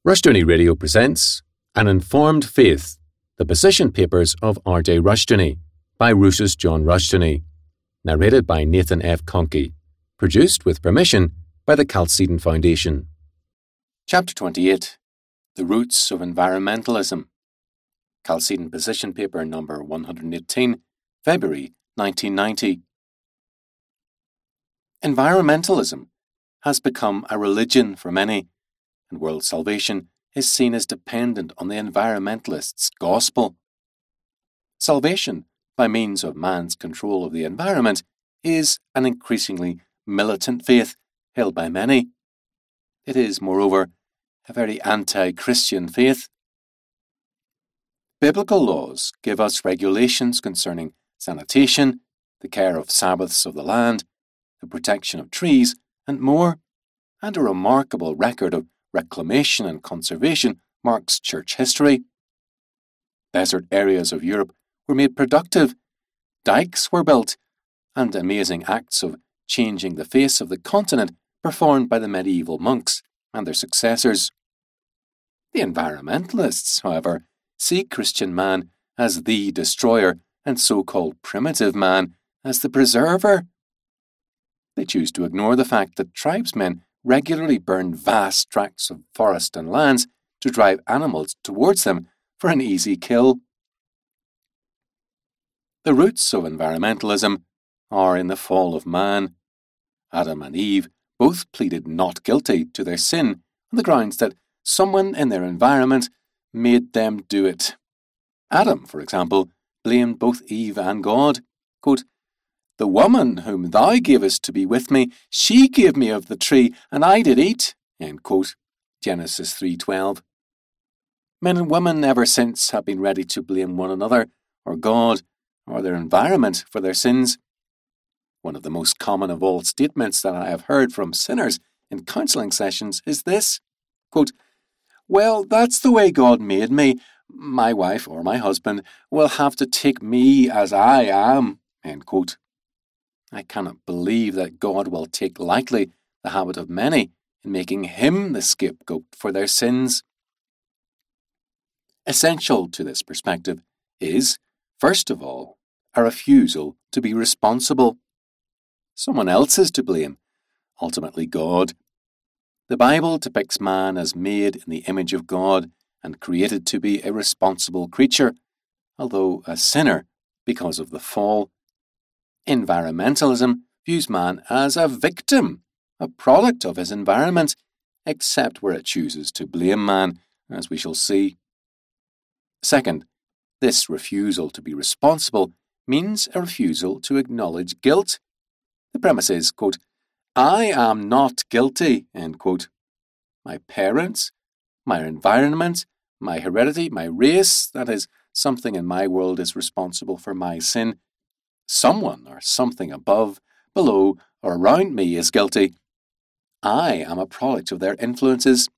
Rushdoony Radio presents An Informed Faith, the Position Papers of R.J. Rushdoony by Rousas John Rushdoony, narrated by Nathan F. Conkey, produced with permission by the Chalcedon Foundation. Chapter 28, The Roots of Environmentalism, Chalcedon Position Paper number 118, February 1990. Environmentalism has become a religion for many, and world salvation is seen as dependent on the environmentalists' gospel. Salvation, by means of man's control of the environment, is an increasingly militant faith held by many. It is, moreover, a very anti-Christian faith. Biblical laws give us regulations concerning sanitation, the care of Sabbaths of the land, the protection of trees, and more, and a remarkable record of reclamation and conservation marks church history. Desert areas of Europe were made productive, dikes were built, and amazing acts of changing the face of the continent performed by the medieval monks and their successors. The environmentalists, however, see Christian man as the destroyer and so-called primitive man as the preserver. They choose to ignore the fact that tribesmen regularly burn vast tracts of forest and lands to drive animals towards them for an easy kill. The roots of environmentalism are in the fall of man. Adam and Eve both pleaded not guilty to their sin on the grounds that someone in their environment made them do it. Adam, for example, blamed both Eve and God. Quote, "The woman whom thou gavest to be with me, she gave me of the tree, and I did eat." End quote. Genesis 3:12. Men and women ever since have been ready to blame one another, or God, or their environment for their sins. One of the most common of all statements that I have heard from sinners in counselling sessions is this, quote, "Well, that's the way God made me. My wife or my husband will have to take me as I am." End quote. I cannot believe that God will take lightly the habit of many in making him the scapegoat for their sins. Essential to this perspective is, first of all, a refusal to be responsible. Someone else is to blame, ultimately God. The Bible depicts man as made in the image of God and created to be a responsible creature, although a sinner because of the fall. Environmentalism views man as a victim, a product of his environment, except where it chooses to blame man, as we shall see. Second, this refusal to be responsible means a refusal to acknowledge guilt. The premise is, quote, "I am not guilty," end quote. My parents, my environment, my heredity, my race, that is, something in my world is responsible for my sin. Someone or something above, below, or around me is guilty. I am a product of their influences.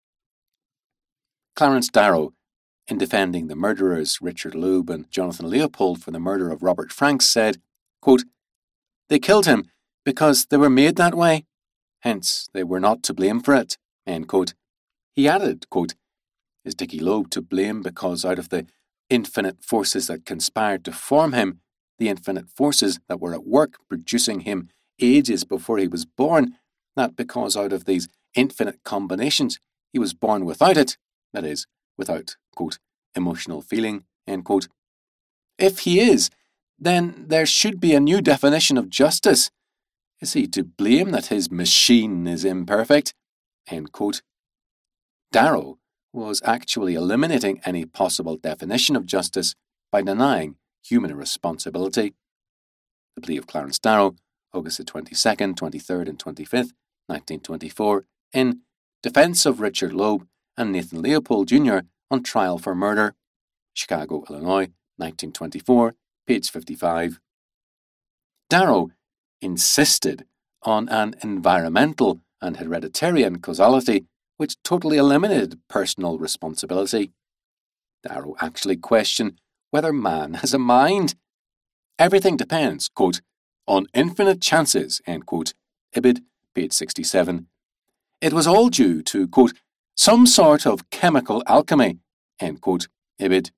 Clarence Darrow, in defending the murderers Richard Loeb and Jonathan Leopold for the murder of Robert Franks, said, quote, "They killed him because they were made that way. Hence, they were not to blame for it." End quote. He added, quote, "Is Dickie Loeb to blame because out of the infinite forces that conspired to form him, the infinite forces that were at work producing him ages before he was born, that because out of these infinite combinations he was born without it, that is, without, quote, emotional feeling," end quote. If he is, then there should be a new definition of justice. Is he to blame that his machine is imperfect? End quote. Darrow was actually eliminating any possible definition of justice by denying human responsibility. The plea of Clarence Darrow, August the 22nd, 23rd and 25th, 1924, in Defense of Richard Loeb and Nathan Leopold Jr. on trial for murder, Chicago, Illinois, 1924, page 55. Darrow insisted on an environmental and hereditarian causality which totally eliminated personal responsibility. Darrow actually questioned whether man has a mind. Everything depends, quote, "on infinite chances," end quote, Ibid, page 67. It was all due to, quote, some sort of chemical alchemy, end quote, Ibid.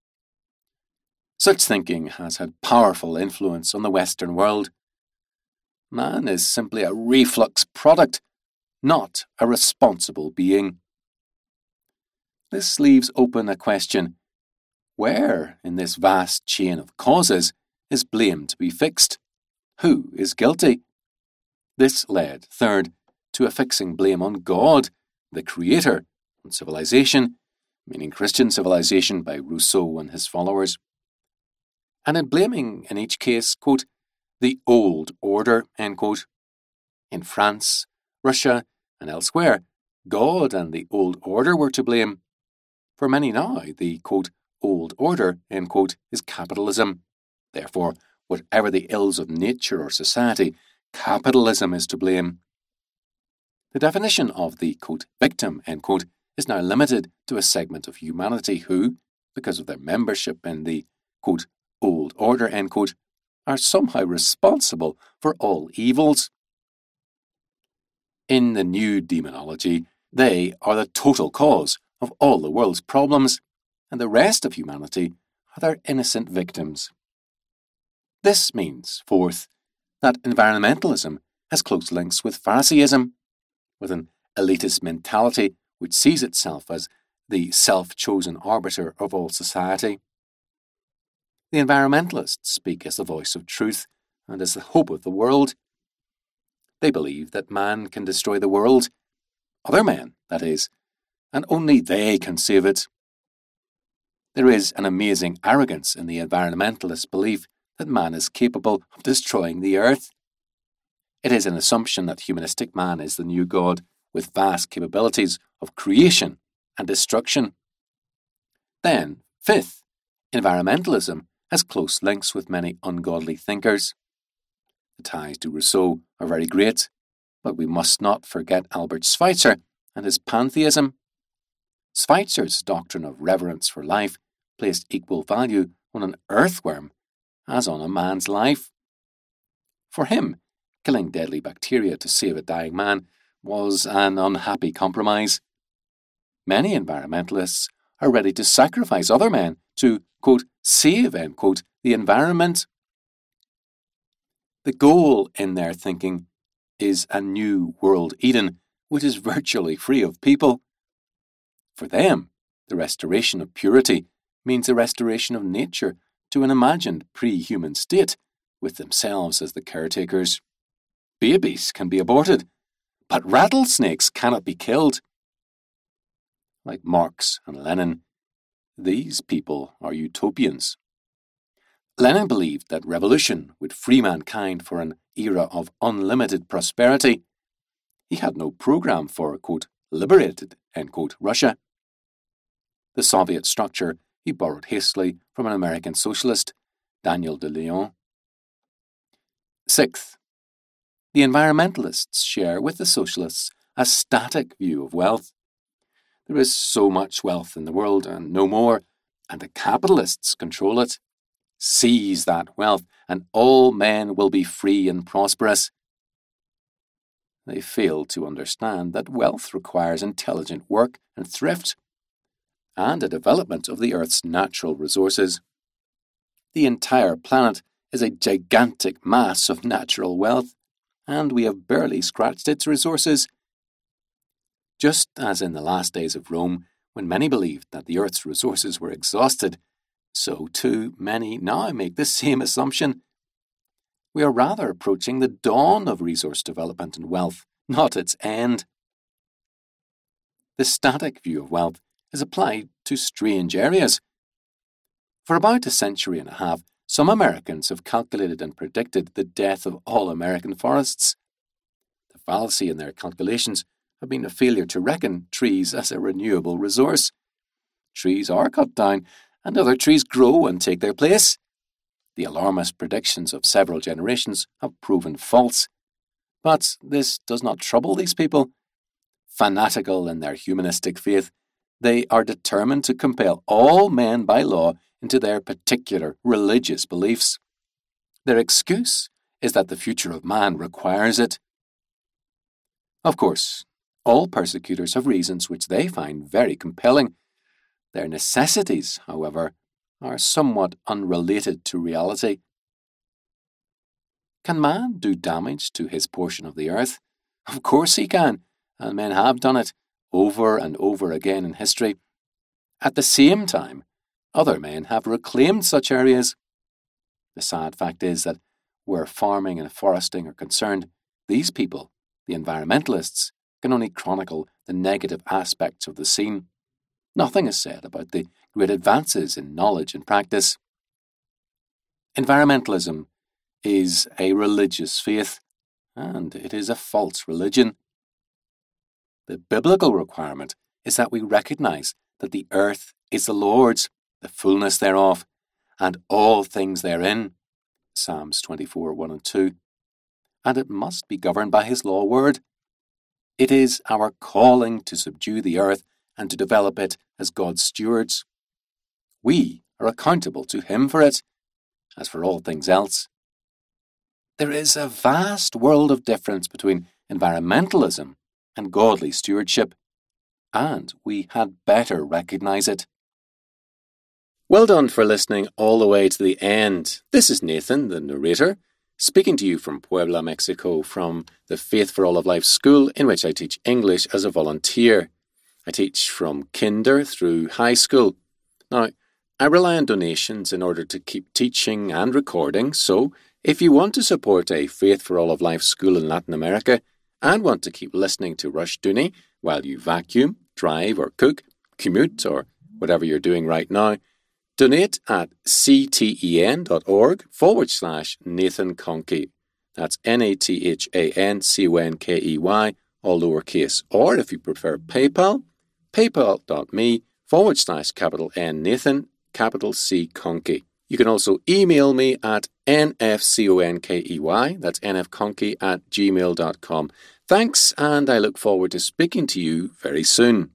Such thinking has had powerful influence on the Western world. Man is simply a reflux product, not a responsible being. This leaves open a question: where in this vast chain of causes is blame to be fixed? Who is guilty? This led, third, to affixing blame on God, the Creator, on civilization, meaning Christian civilization, by Rousseau and his followers. And in blaming, in each case, quote, the old order, end quote. In France, Russia, and elsewhere, God and the old order were to blame. For many now, the, quote, old order, end quote, is capitalism. Therefore, whatever the ills of nature or society, capitalism is to blame. The definition of the, quote, victim, end quote, is now limited to a segment of humanity who, because of their membership in the, quote, old order, end quote, are somehow responsible for all evils. In the new demonology, they are the total cause of all the world's problems, and the rest of humanity are their innocent victims. This means, fourth, that environmentalism has close links with Pharisaism, with an elitist mentality which sees itself as the self-chosen arbiter of all society. The environmentalists speak as the voice of truth and as the hope of the world. They believe that man can destroy the world, other men, that is, and only they can save it. There is an amazing arrogance in the environmentalist belief that man is capable of destroying the earth. It is an assumption that humanistic man is the new God with vast capabilities of creation and destruction. Then, fifth, environmentalism has close links with many ungodly thinkers. The ties to Rousseau are very great, but we must not forget Albert Schweitzer and his pantheism. Schweitzer's doctrine of reverence for life placed equal value on an earthworm as on a man's life. For him, killing deadly bacteria to save a dying man was an unhappy compromise. Many environmentalists are ready to sacrifice other men to, quote, save, end quote, the environment. The goal in their thinking is a new world Eden, which is virtually free of people. For them, the restoration of purity means the restoration of nature to an imagined pre-human state, with themselves as the caretakers. Babies can be aborted, but rattlesnakes cannot be killed. Like Marx and Lenin, these people are utopians. Lenin believed that revolution would free mankind for an era of unlimited prosperity. He had no program for, quote, liberated, end quote, Russia. The Soviet structure he borrowed hastily from an American socialist, Daniel de Leon. Sixth, the environmentalists share with the socialists a static view of wealth. There is so much wealth in the world and no more, and the capitalists control it. Seize that wealth, and all men will be free and prosperous. They fail to understand that wealth requires intelligent work and thrift, and a development of the Earth's natural resources. The entire planet is a gigantic mass of natural wealth, and we have barely scratched its resources. Just as in the last days of Rome, when many believed that the Earth's resources were exhausted, so too many now make the same assumption. We are rather approaching the dawn of resource development and wealth, not its end. The static view of wealth is applied to strange areas. For about a century and a half, some Americans have calculated and predicted the death of all American forests. The fallacy in their calculations have been a failure to reckon trees as a renewable resource. Trees are cut down, and other trees grow and take their place. The alarmist predictions of several generations have proven false. But this does not trouble these people. Fanatical in their humanistic faith, they are determined to compel all men by law into their particular religious beliefs. Their excuse is that the future of man requires it. Of course, All persecutors have reasons which they find very compelling. Their necessities, however, are somewhat unrelated to reality. Can man do damage to his portion of the earth? Of course he can, and men have done it over and over again in history. At the same time, other men have reclaimed such areas. The sad fact is that where farming and foresting are concerned, these people, the environmentalists, can only chronicle the negative aspects of the scene. Nothing is said about the great advances in knowledge and practice. Environmentalism is a religious faith, and it is a false religion. The biblical requirement is that we recognize that the earth is the Lord's, the fullness thereof, and all things therein. Psalms 24:1 and 2. And it must be governed by his law word. It is our calling to subdue the earth and to develop it as God's stewards. We are accountable to him for it, as for all things else. There is a vast world of difference between environmentalism and godly stewardship, and we had better recognize it. Well done for listening all the way to the end. This is Nathan, the narrator, speaking to you from Puebla, Mexico, from the Faith for All of Life school in which I teach English as a volunteer. I teach from kinder through high school. Now, I rely on donations in order to keep teaching and recording, so if you want to support a Faith for All of Life school in Latin America and want to keep listening to Rushdoony while you vacuum, drive or cook, commute or whatever you're doing right now, donate at cten.org/Nathan Conkey. That's NATHANCONKEY, all lowercase. Or if you prefer PayPal, paypal.me/N Nathan, capital C Conkey. You can also email me at nfconkey, that's nfconkey@gmail.com. Thanks, and I look forward to speaking to you very soon.